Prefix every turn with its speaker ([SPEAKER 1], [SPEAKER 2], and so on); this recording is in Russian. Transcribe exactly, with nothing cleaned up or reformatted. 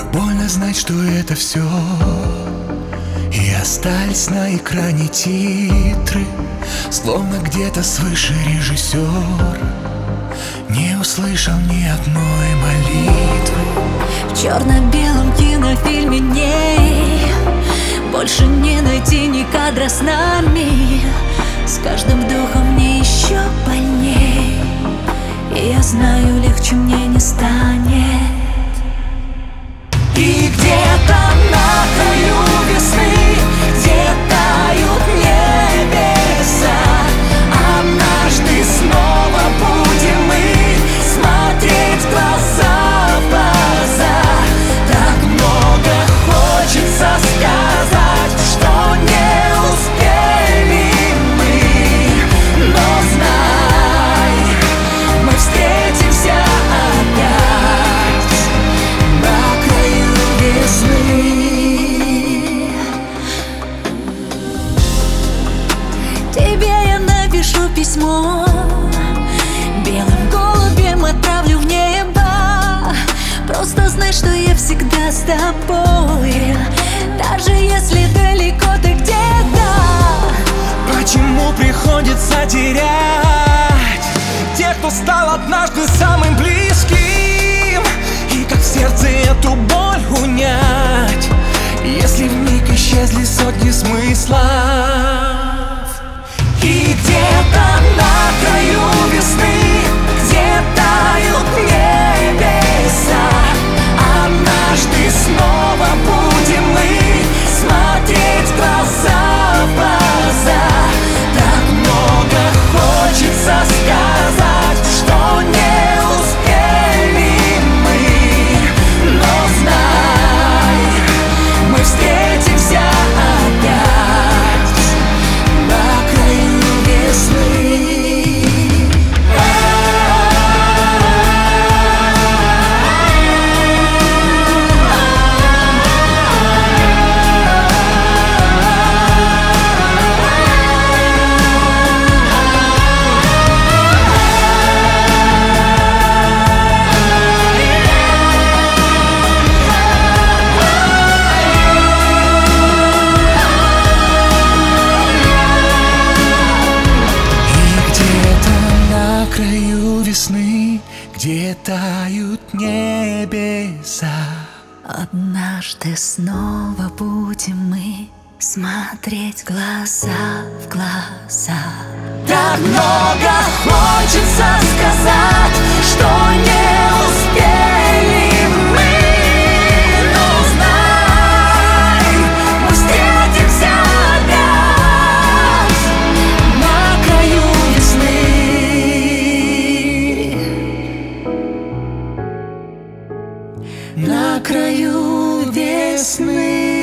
[SPEAKER 1] Больно знать, что это все. И остались на экране титры, словно где-то свыше режиссер не услышал ни одной молитвы.
[SPEAKER 2] В черно-белом кинофильме ней больше не найти ни кадра с нами. С каждым вдохом мне еще больней, и я знаю, легче мне не станет.
[SPEAKER 1] И где-то на краю весны, где тают небеса, однажды снова будем мы смотреть глаза в глаза. Так много хочется сказать, что не успели мы, но знай, мы встретимся опять на краю весны.
[SPEAKER 2] Тебе я напишу письмо, белым голубем отправлю в небо. Просто знай, что я всегда с тобой, даже если далеко ты где-то.
[SPEAKER 1] Почему приходится терять тех, кто стал однажды самым близким? И как в сердце эту боль унять, если вмиг исчезли сотни смыслов? И где-то на краю весны, где тают небеса, однажды снова будем мы смотреть глаза в глаза. Так много хочется сказать, что не успели мы, но знай, мы встретимся опять на краю весны. Весны, где тают небеса,
[SPEAKER 2] Однажды снова будем мы смотреть глаза в глаза.
[SPEAKER 1] так много хочется сказать, что не успели мы, но знай, мы встретимся опять на краю весны. На краю весны.